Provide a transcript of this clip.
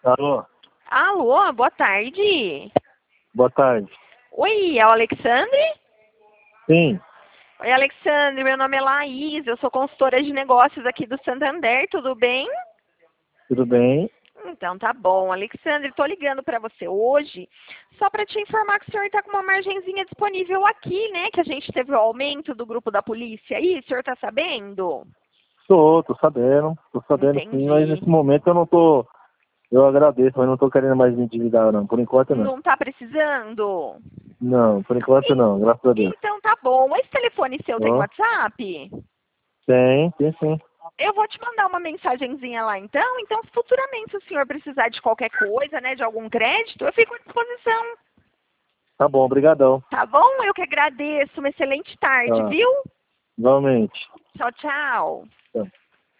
Alô, Alô, boa tarde. boa tarde. Oi, é o Alexandre? Sim, Oi, Alexandre, meu nome é Laís, eu sou consultora de negócios aqui do Santander, tudo bem? tudo bem? Então tá bom, Alexandre, tô ligando para você hoje só para te informar que o senhor está com uma margenzinha disponível aqui, né? Que a gente teve o aumento do grupo da polícia aí, o senhor tá sabendo? Tô sabendo sim, mas Entendi. nesse momento eu não tô, eu agradeço, mas não tô querendo mais me endividar não, por enquanto não. Não tá precisando? Não, por enquanto não, graças a Deus. Então tá bom. Esse telefone seu tem Ó, WhatsApp? tem sim. Eu vou te mandar uma mensagenzinha lá então. Então, futuramente, se o senhor precisar de qualquer coisa, né, de algum crédito, eu fico à disposição. Tá bom, brigadão. Tá bom? Eu que agradeço. Uma excelente tarde, Tá, viu? igualmente. Tchau, tchau. Tá.